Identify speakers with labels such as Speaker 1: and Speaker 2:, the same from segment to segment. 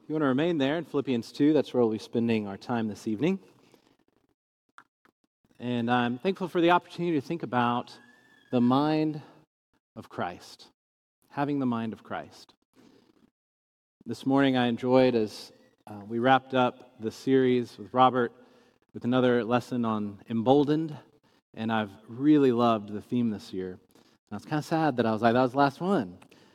Speaker 1: You want to remain there in Philippians 2, that's where we'll be spending our time this evening. And I'm thankful for the opportunity to think about the mind of Christ, having the mind of Christ. This morning I enjoyed, as we wrapped up the series with Robert, with another lesson on emboldened, and I've really loved the theme this year. And I was kind of sad that I was like, that was the last one.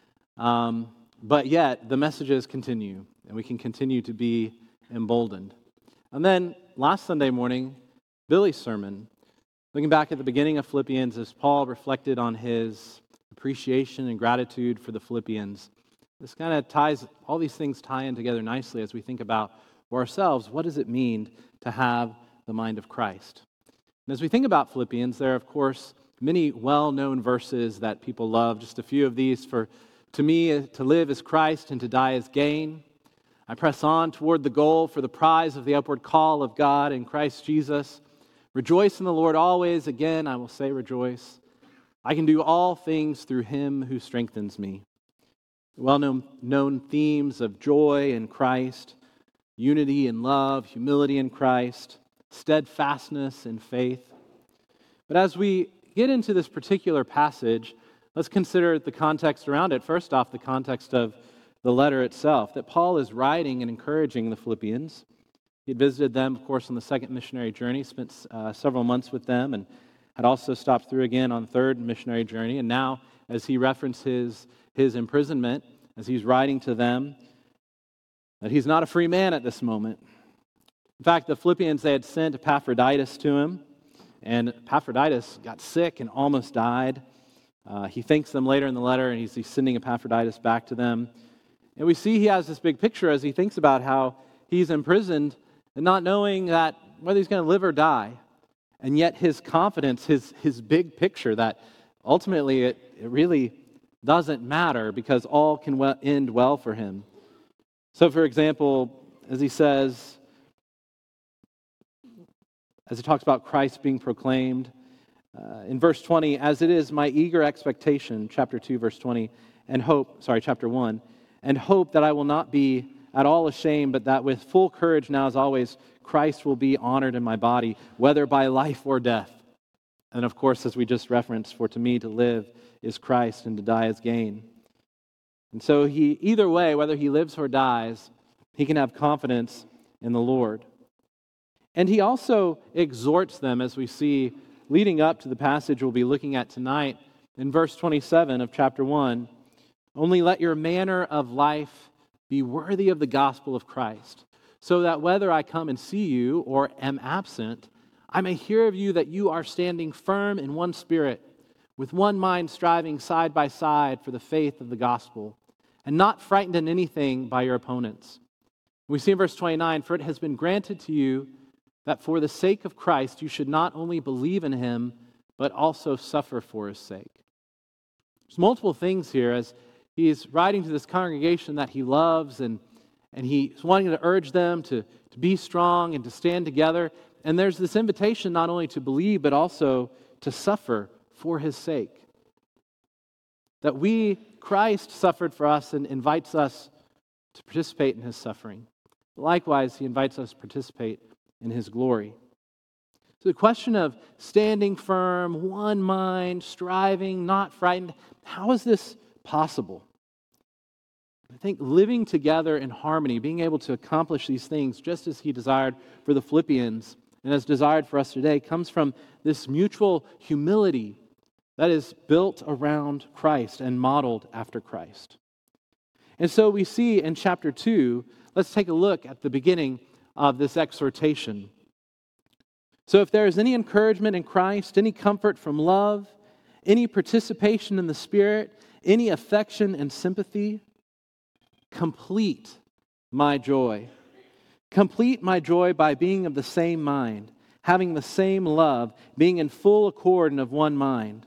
Speaker 1: But yet, the messages continue, and we can continue to be emboldened. And then, last Sunday morning, Billy's sermon, looking back at the beginning of Philippians as Paul reflected on his appreciation and gratitude for the Philippians. This kind of ties, all these things tie in together nicely as we think about for ourselves, what does it mean to have the mind of Christ? And as we think about Philippians, there are, of course, many well-known verses that people love. Just a few of these. To me, to live is Christ and to die is gain. I press on toward the goal for the prize of the upward call of God in Christ Jesus. Rejoice in the Lord always. Again, I will say rejoice. I can do all things through him who strengthens me. Well-known themes of joy in Christ, unity in love, humility in Christ, steadfastness in faith. But as we get into this particular passage, let's consider the context around it. First off, the context of the letter itself, that Paul is writing and encouraging the Philippians. He had visited them, of course, on the second missionary journey, spent several months with them, and had also stopped through again on the third missionary journey. And now, as he references his imprisonment, as he's writing to them, that he's not a free man at this moment. In fact, the Philippians, they had sent Epaphroditus to him, and Epaphroditus got sick and almost died. He thanks them later in the letter, and he's sending Epaphroditus back to them. And we see he has this big picture as he thinks about how he's imprisoned and not knowing that whether he's going to live or die. And yet his confidence, his big picture that ultimately it really doesn't matter because all can end well for him. So for example, as he says, as he talks about Christ being proclaimed, in verse 20, as it is my eager expectation, chapter 2, verse 20, chapter 1, and hope that I will not be at all ashamed, but that with full courage now as always, Christ will be honored in my body, whether by life or death. And of course, as we just referenced, for to me to live is Christ and to die is gain. And so either way, whether he lives or dies, he can have confidence in the Lord. And he also exhorts them, as we see leading up to the passage we'll be looking at tonight, in verse 27 of chapter 1, only let your manner of life be worthy of the gospel of Christ, so that whether I come and see you or am absent, I may hear of you that you are standing firm in one spirit, with one mind striving side by side for the faith of the gospel, and not frightened in anything by your opponents. We see in verse 29, for it has been granted to you that for the sake of Christ you should not only believe in him, but also suffer for his sake. There's multiple things here as he's writing to this congregation that he loves, and he's wanting to urge them to be strong and to stand together. And there's this invitation not only to believe, but also to suffer for his sake. That Christ suffered for us and invites us to participate in his suffering. Likewise, he invites us to participate in his glory. So the question of standing firm, one mind, striving, not frightened, how is this possible? I think living together in harmony, being able to accomplish these things just as he desired for the Philippians and as desired for us today, comes from this mutual humility that is built around Christ and modeled after Christ. And so we see in chapter 2, let's take a look at the beginning of this exhortation. So if there is any encouragement in Christ, any comfort from love, any participation in the Spirit, any affection and sympathy, complete my joy. Complete my joy by being of the same mind, having the same love, being in full accord and of one mind.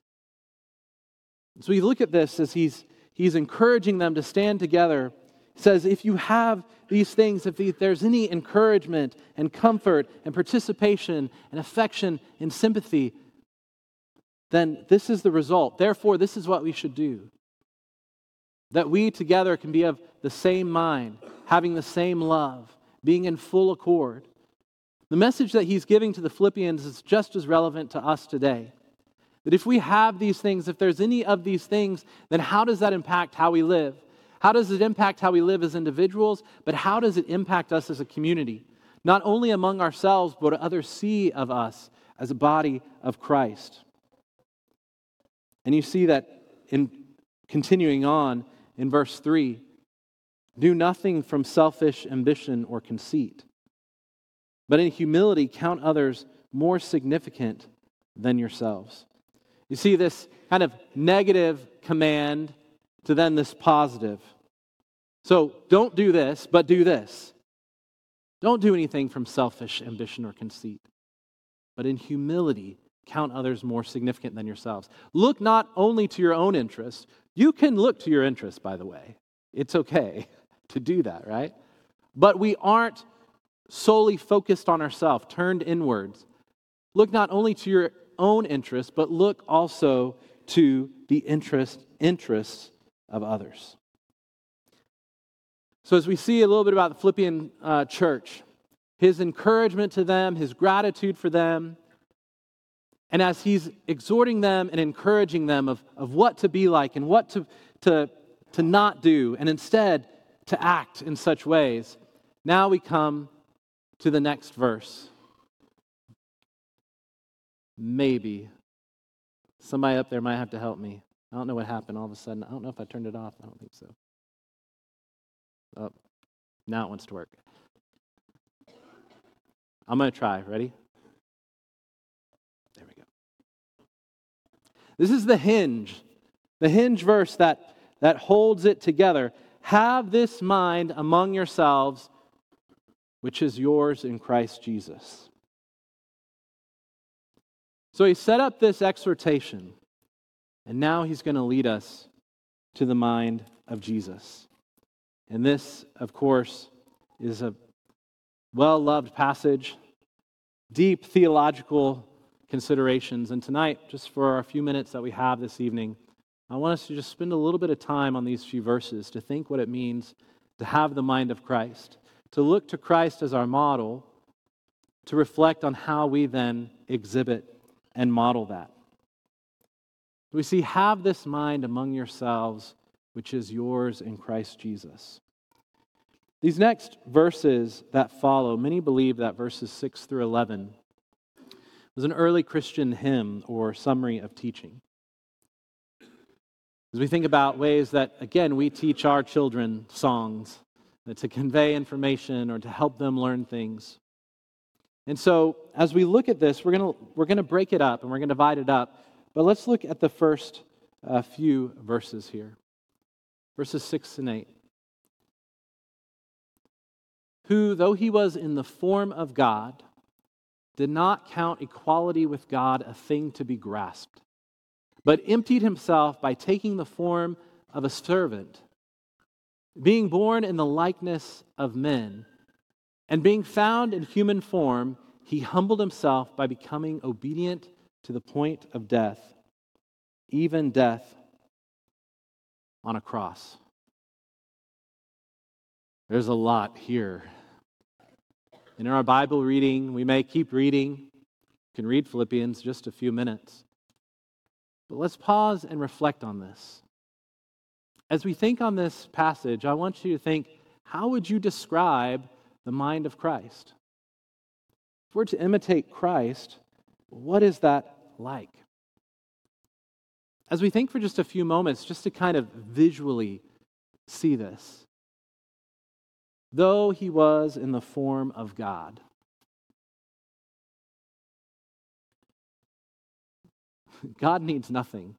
Speaker 1: So we look at this as he's encouraging them to stand together. He says, if you have these things, if there's any encouragement and comfort and participation and affection and sympathy, then this is the result. Therefore, this is what we should do. That we together can be of the same mind, having the same love, being in full accord. The message that he's giving to the Philippians is just as relevant to us today. That if we have these things, if there's any of these things, then how does that impact how we live? How does it impact how we live as individuals, but how does it impact us as a community? Not only among ourselves, but what others see of us as a body of Christ. And you see that in continuing on in verse 3, do nothing from selfish ambition or conceit, but in humility count others more significant than yourselves. You see this kind of negative command to then this positive. So don't do this, but do this. Don't do anything from selfish ambition or conceit, but in humility count others more significant than yourselves. Look not only to your own interests. You can look to your interests, by the way. It's okay to do that, right? But we aren't solely focused on ourselves, turned inwards. Look not only to your own interests, but look also to the interests of others. So as we see a little bit about the Philippian church, his encouragement to them, his gratitude for them, and as he's exhorting them and encouraging them of what to be like and what to not do, and instead to act in such ways, now we come to the next verse. Maybe. Somebody up there might have to help me. I don't know what happened all of a sudden. I don't know if I turned it off. I don't think so. Oh, now it wants to work. I'm going to try. Ready? There we go. This is the hinge verse that holds it together. Have this mind among yourselves, which is yours in Christ Jesus. So he set up this exhortation, and now he's going to lead us to the mind of Jesus. And this, of course, is a well-loved passage, deep theological considerations. And tonight, just for our few minutes that we have this evening, I want us to just spend a little bit of time on these few verses to think what it means to have the mind of Christ, to look to Christ as our model, to reflect on how we then exhibit and model that. We see, have this mind among yourselves, which is yours in Christ Jesus. These next verses that follow, many believe that verses 6 through 11 was an early Christian hymn or summary of teaching. As we think about ways that, again, we teach our children songs to convey information or to help them learn things. And so, as we look at this, we're going to break it up and we're going to divide it up. But let's look at the first few verses here. Verses 6 and 8. Who, though he was in the form of God, did not count equality with God a thing to be grasped, but emptied himself by taking the form of a servant, being born in the likeness of men, and being found in human form, he humbled himself by becoming obedient to the point of death, even death on a cross. There's a lot here. And in our Bible reading, we may keep reading. You can read Philippians just a few minutes. But let's pause and reflect on this. As we think on this passage, I want you to think, how would you describe the mind of Christ? If we're to imitate Christ, what is that like? As we think for just a few moments, just to kind of visually see this. Though he was in the form of God. God needs nothing.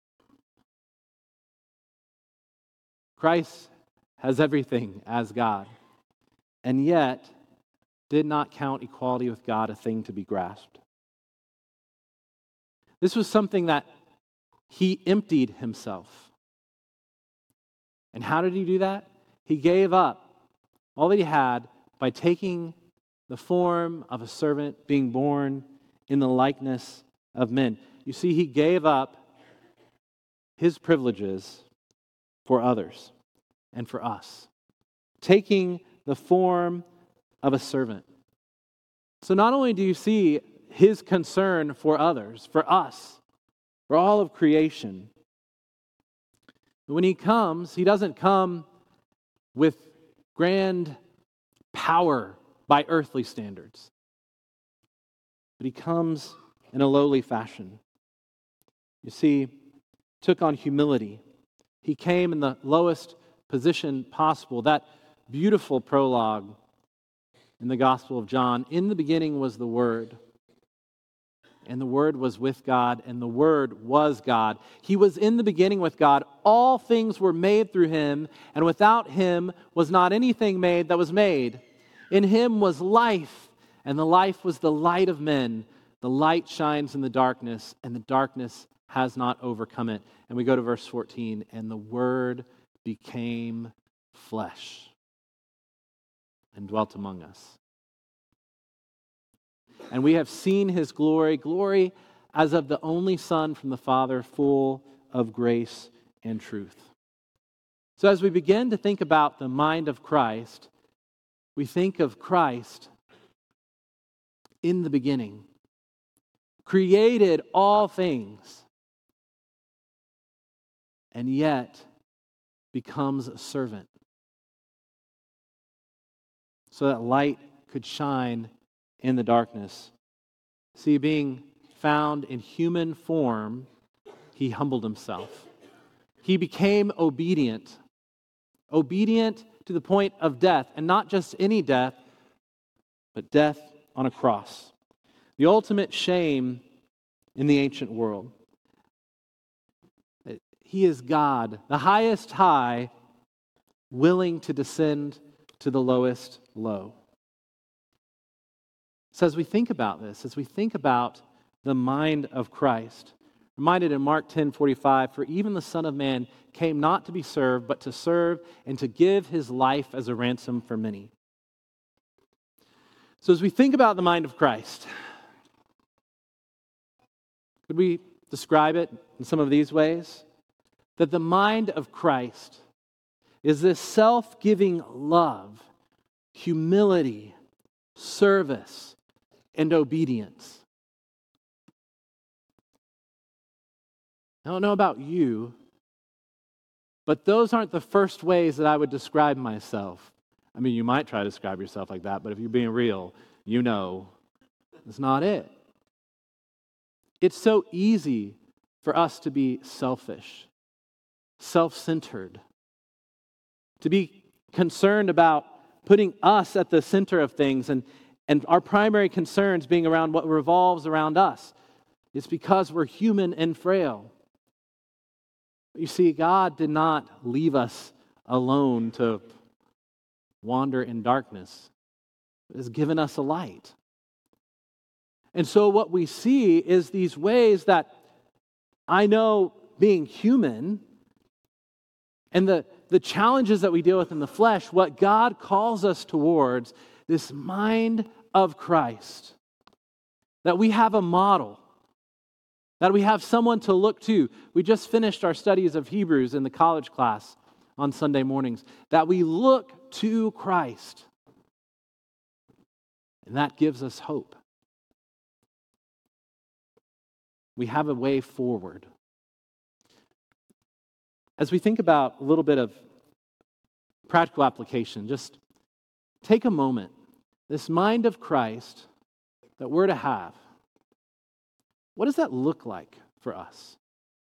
Speaker 1: Christ has everything as God, and yet did not count equality with God a thing to be grasped. This was something that he emptied himself. And how did he do that? He gave up all that he had by taking the form of a servant, being born in the likeness of men. You see, he gave up his privileges for others and for us taking the form of a servant. So not only do you see his concern for others, for us, for all of creation, but when he comes, he doesn't come with grand power by earthly standards, but he comes in a lowly fashion. You see, took on humility. He came in the lowest position possible. That beautiful prologue in the Gospel of John, in the beginning was the Word, and the Word was with God, and the Word was God. He was in the beginning with God. All things were made through him, and without him was not anything made that was made. In him was life, and the life was the light of men. The light shines in the darkness, and the darkness has not overcome it. And we go to verse 14, and the Word became flesh and dwelt among us. And we have seen his glory, glory as of the only Son from the Father, full of grace and truth. So as we begin to think about the mind of Christ, we think of Christ in the beginning, created all things, and yet becomes a servant so that light could shine in the darkness. See, being found in human form, he humbled himself. He became obedient to the point of death, and not just any death, but death on a cross. The ultimate shame in the ancient world. He is God, the highest high, willing to descend to the lowest low. So as we think about this, as we think about the mind of Christ, reminded in Mark 10:45, for even the Son of Man came not to be served, but to serve and to give his life as a ransom for many. So as we think about the mind of Christ, could we describe it in some of these ways? That the mind of Christ is this self-giving love, humility, service, and obedience. I don't know about you, but those aren't the first ways that I would describe myself. I mean, you might try to describe yourself like that, but if you're being real, you know it's not it. It's so easy for us to be selfish, self-centered, to be concerned about putting us at the center of things and our primary concerns being around what revolves around us. It's because we're human and frail. You see, God did not leave us alone to wander in darkness. He has given us a light. And so what we see is these ways that I know being human and the challenges that we deal with in the flesh, what God calls us towards, this mind of Christ, that we have a model, that we have someone to look to. We just finished our studies of Hebrews in the college class on Sunday mornings, that we look to Christ. And that gives us hope. We have a way forward. As we think about a little bit of practical application, just take a moment. This mind of Christ that we're to have, what does that look like for us?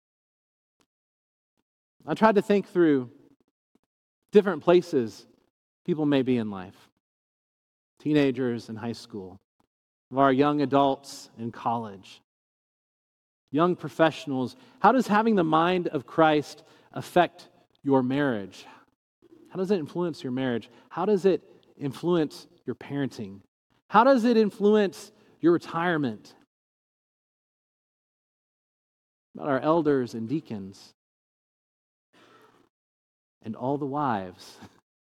Speaker 1: I tried to think through different places people may be in life. Teenagers in high school, of our young adults in college, young professionals. How does having the mind of Christ affect your marriage? How does it influence your marriage? How does it influence your parenting? How does it influence your retirement? About our elders and deacons and all the wives.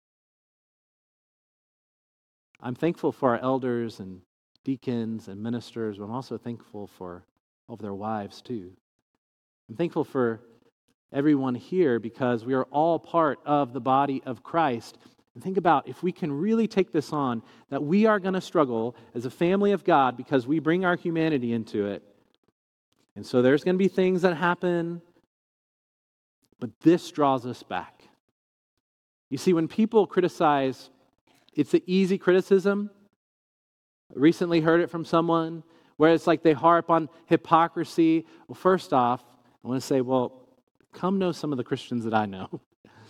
Speaker 1: I'm thankful for our elders and deacons and ministers, but I'm also thankful for all of their wives too. I'm thankful for everyone here because we are all part of the body of Christ. And think about if we can really take this on, that we are going to struggle as a family of God because we bring our humanity into it. And so there's going to be things that happen, but this draws us back. You see, when people criticize, it's an easy criticism. I recently heard it from someone where it's like they harp on hypocrisy. Well, first off, I want to say, well, come know some of the Christians that I know.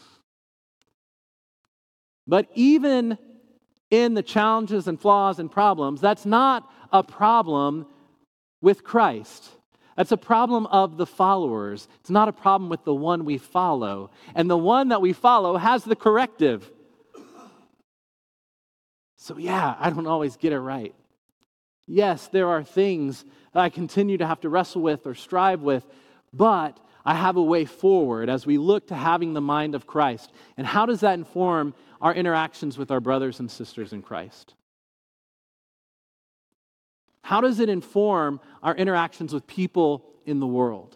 Speaker 1: But even in the challenges and flaws and problems, that's not a problem with Christ. That's a problem of the followers. It's not a problem with the one we follow. And the one that we follow has the corrective. So yeah, I don't always get it right. Yes, there are things that I continue to have to wrestle with or strive with, but I have a way forward as we look to having the mind of Christ. And how does that inform our interactions with our brothers and sisters in Christ? How does it inform our interactions with people in the world?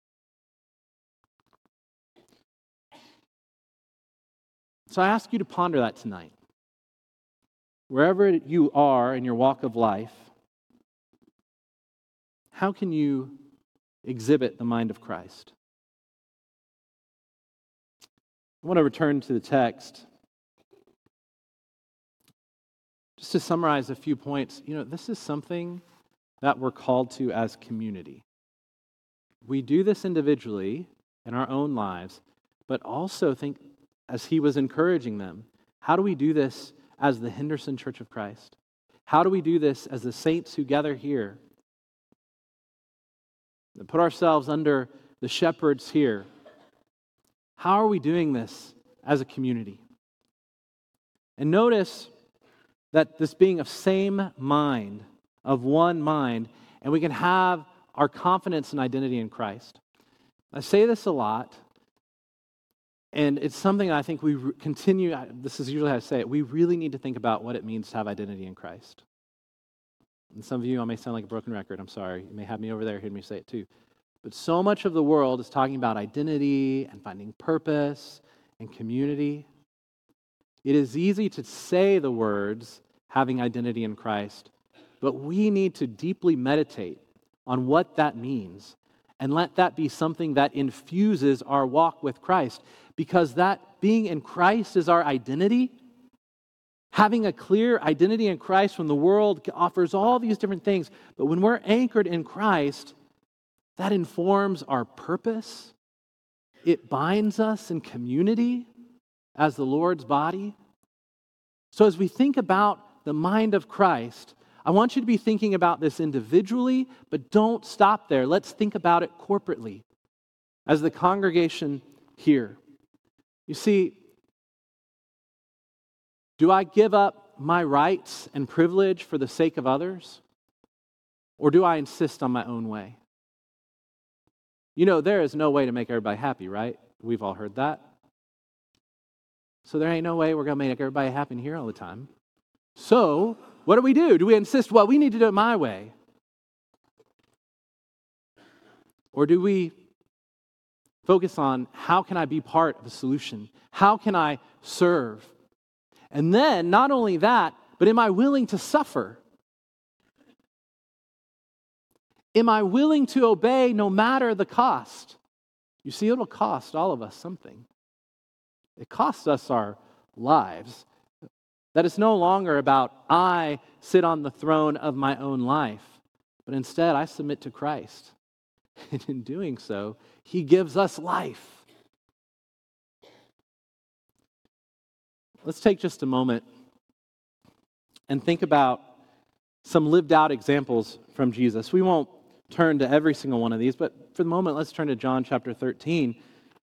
Speaker 1: So I ask you to ponder that tonight. Wherever you are in your walk of life, how can you exhibit the mind of Christ? I want to return to the text. Just to summarize a few points, this is something that we're called to as community. We do this individually in our own lives, but also think, as he was encouraging them, how do we do this as the Henderson Church of Christ? How do we do this as the saints who gather here? And put ourselves under the shepherds here. How are we doing this as a community? And notice that this being of same mind, of one mind, and we can have our confidence and identity in Christ. I say this a lot, and it's something I think we continue, this is usually how I say it, we really need to think about what it means to have identity in Christ. And some of you, I may sound like a broken record, I'm sorry. You may have me over there hearing me say it too. But so much of the world is talking about identity and finding purpose and community. It is easy to say the words, having identity in Christ, but we need to deeply meditate on what that means and let that be something that infuses our walk with Christ, because that being in Christ is our identity. Having a clear identity in Christ when the world offers all these different things, but when we're anchored in Christ, that informs our purpose. It binds us in community as the Lord's body. So as we think about the mind of Christ, I want you to be thinking about this individually, but don't stop there. Let's think about it corporately as the congregation here. You see, do I give up my rights and privilege for the sake of others? Or do I insist on my own way? There is no way to make everybody happy, right? We've all heard that. So there ain't no way we're going to make everybody happy in here all the time. So what do? Do we insist, well, we need to do it my way? Or do we focus on how can I be part of a solution? How can I serve? And then, not only that, but am I willing to suffer? Am I willing to obey no matter the cost? You see, it'll cost all of us something. It costs us our lives. That it's no longer about I sit on the throne of my own life, but instead I submit to Christ. And in doing so, He gives us life. Let's take just a moment and think about some lived out examples from Jesus. We won't turn to every single one of these, but for the moment, let's turn to John chapter 13.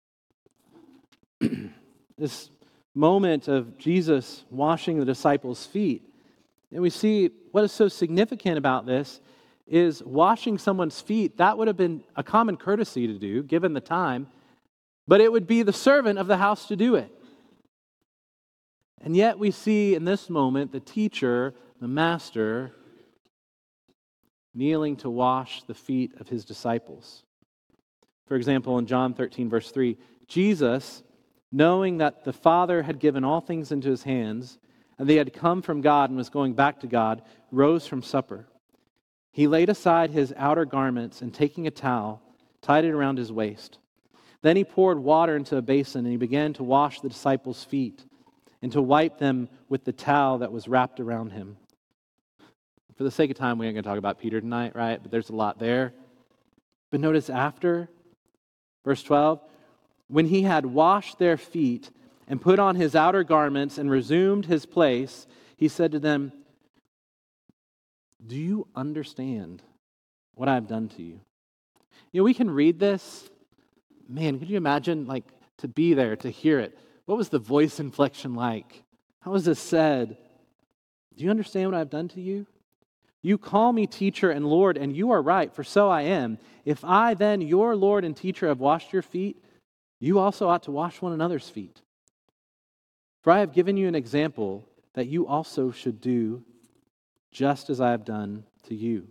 Speaker 1: This moment of Jesus washing the disciples' feet. And we see what is so significant about this is washing someone's feet. That would have been a common courtesy to do, given the time, but it would be the servant of the house to do it. And yet we see in this moment the teacher, the master, kneeling to wash the feet of his disciples. For example, in John 13, verse 3, Jesus, knowing that the Father had given all things into his hands, and they had come from God and was going back to God, rose from supper. He laid aside his outer garments and taking a towel, tied it around his waist. Then he poured water into a basin and he began to wash the disciples' feet and to wipe them with the towel that was wrapped around him. For the sake of time, we aren't going to talk about Peter tonight, right? But there's a lot there. But notice after, verse 12, when he had washed their feet and put on his outer garments and resumed his place, he said to them, "Do you understand what I have done to you?" You know, we can read this. Man, could you imagine, to be there, to hear it? What was the voice inflection like? How was this said? Do you understand what I've done to you? You call me teacher and Lord, and you are right, for so I am. If I then, your Lord and teacher, have washed your feet, you also ought to wash one another's feet. For I have given you an example that you also should do just as I have done to you.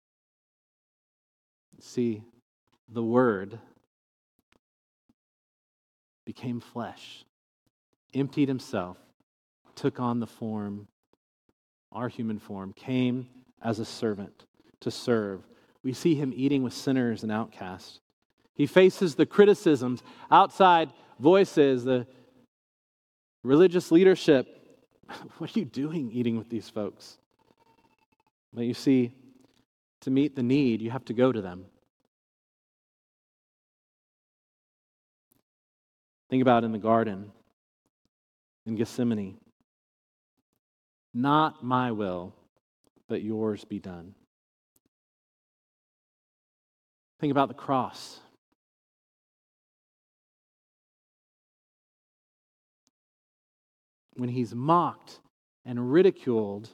Speaker 1: See, the Word became flesh, emptied himself, took on the form, our human form, came as a servant to serve. We see him eating with sinners and outcasts. He faces the criticisms, outside voices, the religious leadership. What are you doing eating with these folks? But you see, to meet the need, you have to go to them. Think about in the garden, in Gethsemane. Not my will, but yours be done. Think about the cross. When he's mocked and ridiculed,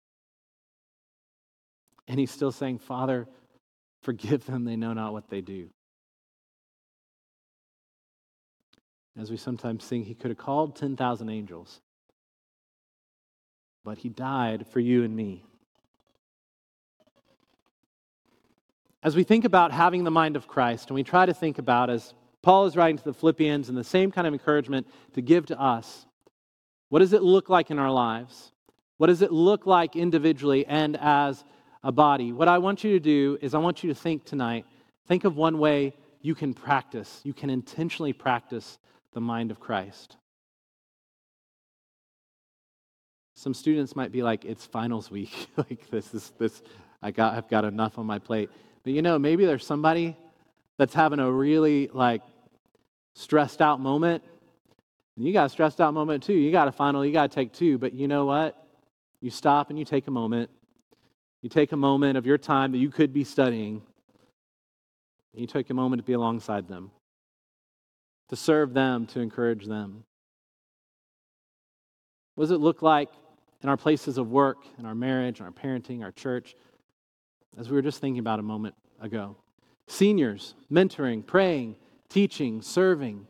Speaker 1: and he's still saying, "Father, forgive them, they know not what they do." As we sometimes sing, he could have called 10,000 angels, but he died for you and me. As we think about having the mind of Christ, and we try to think about, as Paul is writing to the Philippians, and the same kind of encouragement to give to us, what does it look like in our lives? What does it look like individually and as a body? What I want you to do is I want you to think tonight, think of one way you can intentionally practice the mind of Christ. Some students might be like, "It's finals week." I've got enough on my plate. But maybe there's somebody that's having a really stressed out moment. And you got a stressed out moment too. You got a final, you got to take two. But you know what? You stop and you take a moment. You take a moment of your time that you could be studying. And you take a moment to be alongside them, to serve them, to encourage them. What does it look like in our places of work, in our marriage, in our parenting, our church, as we were just thinking about a moment ago? Seniors, mentoring, praying, teaching, serving.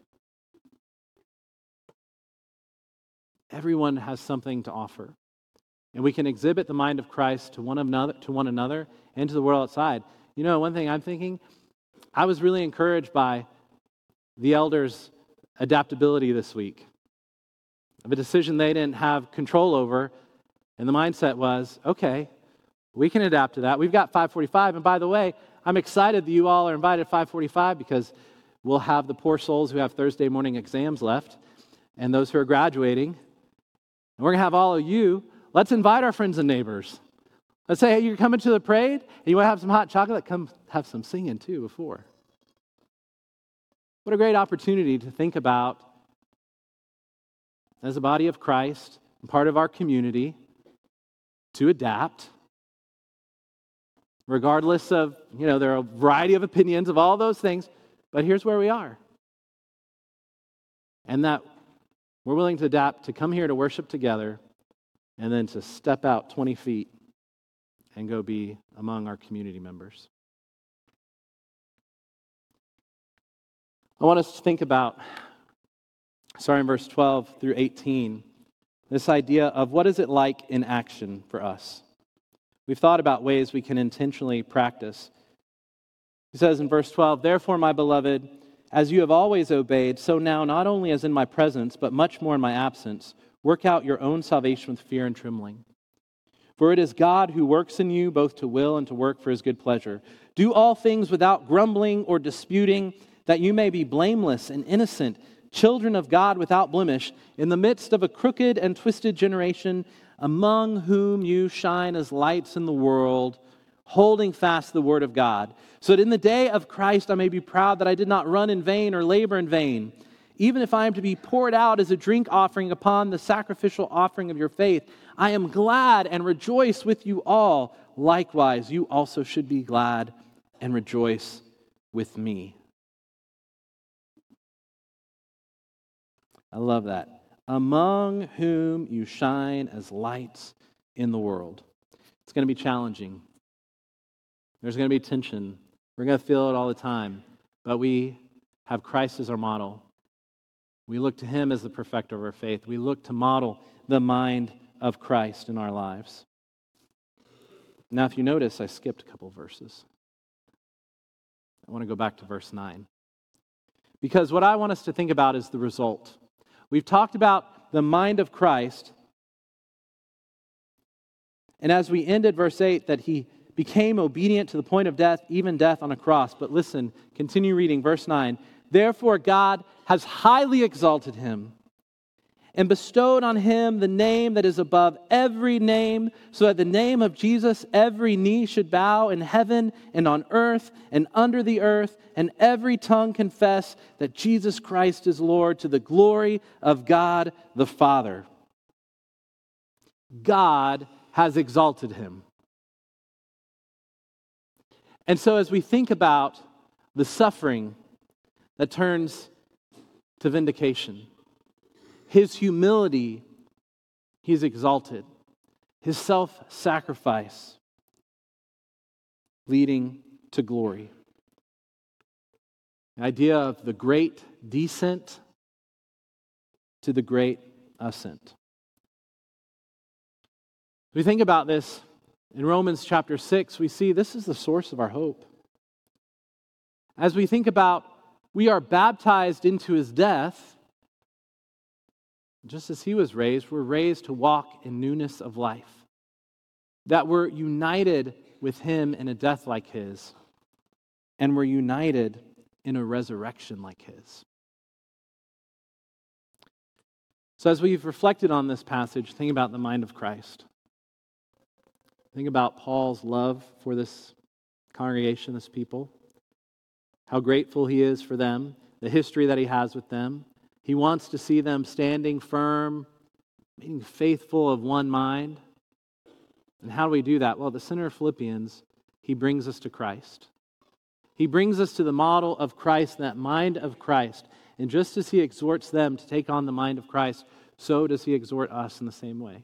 Speaker 1: Everyone has something to offer. And we can exhibit the mind of Christ to one another, and to the world outside. One thing I'm thinking, I was really encouraged by the elders' adaptability this week of a decision they didn't have control over, and the mindset was, okay, we can adapt to that. We've got 5:45, and by the way, I'm excited that you all are invited at 5:45 because we'll have the poor souls who have Thursday morning exams left and those who are graduating, and we're going to have all of you. Let's invite our friends and neighbors. Let's say, "Hey, you're coming to the parade, and you want to have some hot chocolate? Come have some singing too before." What a great opportunity to think about as a body of Christ, and part of our community, to adapt, regardless of, there are a variety of opinions of all those things, but here's where we are. And that we're willing to adapt, to come here to worship together, and then to step out 20 feet and go be among our community members. I want us to think about, starting in verse 12 through 18, this idea of what is it like in action for us. We've thought about ways we can intentionally practice. He says in verse 12, "Therefore, my beloved, as you have always obeyed, so now, not only as in my presence, but much more in my absence, work out your own salvation with fear and trembling. For it is God who works in you both to will and to work for his good pleasure. Do all things without grumbling or disputing, that you may be blameless and innocent, children of God without blemish, in the midst of a crooked and twisted generation, among whom you shine as lights in the world, holding fast the word of God, so that in the day of Christ I may be proud that I did not run in vain or labor in vain. Even if I am to be poured out as a drink offering upon the sacrificial offering of your faith, I am glad and rejoice with you all. Likewise, you also should be glad and rejoice with me. I love that. Among whom you shine as lights in the world. It's going to be challenging. There's going to be tension. We're going to feel it all the time. But we have Christ as our model. We look to him as the perfecter of our faith. We look to model the mind of Christ in our lives. Now, if you notice, I skipped a couple verses. I want to go back to verse 9. Because what I want us to think about is the result. We've talked about the mind of Christ. And as we end at verse 8, that he became obedient to the point of death, even death on a cross. But listen, continue reading verse 9. Therefore God has highly exalted him and bestowed on him the name that is above every name, so that the name of Jesus every knee should bow in heaven and on earth and under the earth, and every tongue confess that Jesus Christ is Lord, to the glory of God the Father. God has exalted him. And so as we think about the suffering that turns to vindication, his humility, he's exalted. His self-sacrifice leading to glory. The idea of the great descent to the great ascent. We think about this in Romans chapter 6, we see this is the source of our hope. As we think about we are baptized into his death, just as he was raised, we're raised to walk in newness of life. That we're united with him in a death like his, and we're united in a resurrection like his. So as we've reflected on this passage, think about the mind of Christ. Think about Paul's love for this congregation, this people, how grateful he is for them, the history that he has with them. He wants to see them standing firm, being faithful of one mind. And how do we do that? Well, the center of Philippians, he brings us to Christ. He brings us to the model of Christ, that mind of Christ. And just as he exhorts them to take on the mind of Christ, so does he exhort us in the same way.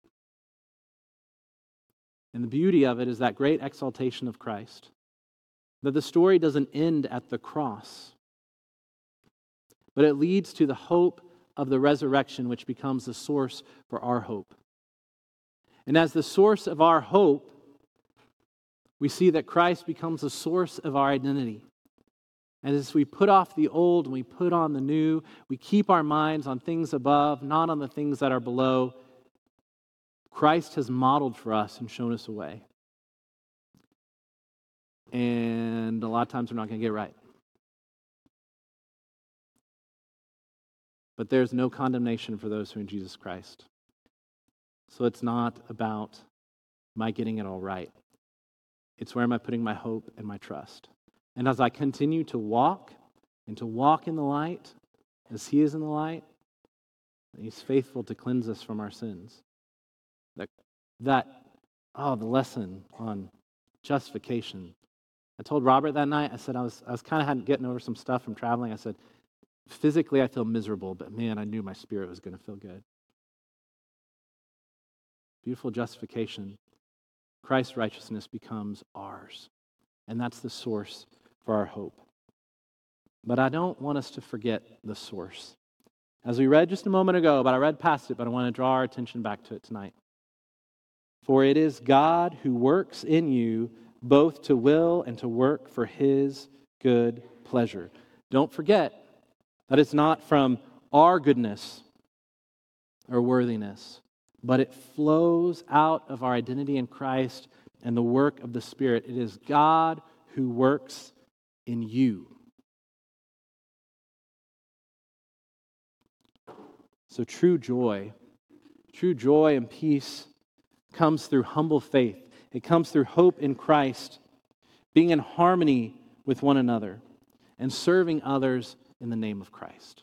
Speaker 1: And the beauty of it is that great exaltation of Christ. That the story doesn't end at the cross, but it leads to the hope of the resurrection, which becomes the source for our hope. And as the source of our hope, we see that Christ becomes the source of our identity. And as we put off the old and we put on the new, we keep our minds on things above, not on the things that are below. Christ has modeled for us and shown us a way. And a lot of times we're not going to get it right. But there's no condemnation for those who are in Jesus Christ. So it's not about, am I getting it all right? It's where am I putting my hope and my trust? And as I continue to walk in the light, as he is in the light, he's faithful to cleanse us from our sins. The lesson on justification. I told Robert that night, I said I was kind of getting over some stuff from traveling. I said, physically I feel miserable, but man, I knew my spirit was going to feel good. Beautiful justification. Christ's righteousness becomes ours. And that's the source for our hope. But I don't want us to forget the source. As we read just a moment ago, but I read past it, but I want to draw our attention back to it tonight. For it is God who works in you both to will and to work for his good pleasure. Don't forget that it's not from our goodness or worthiness, but it flows out of our identity in Christ and the work of the Spirit. It is God who works in you. So true joy and peace comes through humble faith. It comes through hope in Christ, being in harmony with one another, and serving others in the name of Christ.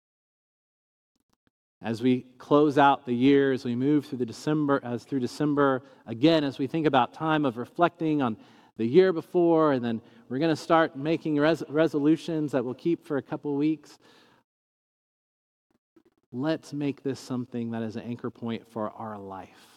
Speaker 1: As we close out the year, as we move through December, again, as we think about time of reflecting on the year before, and then we're going to start making resolutions that we'll keep for a couple of weeks. Let's make this something that is an anchor point for our life.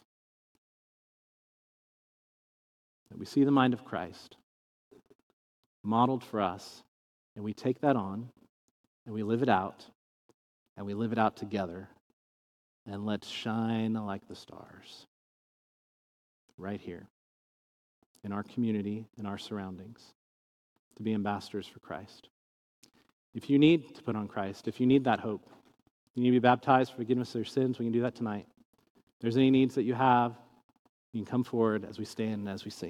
Speaker 1: That we see the mind of Christ modeled for us, and we take that on, and we live it out, and we live it out together, and let's shine like the stars right here in our community, in our surroundings, to be ambassadors for Christ. If you need to put on Christ, if you need that hope, you need to be baptized for forgiveness of your sins, we can do that tonight. If there's any needs that you have, you can come forward as we stand and as we sing.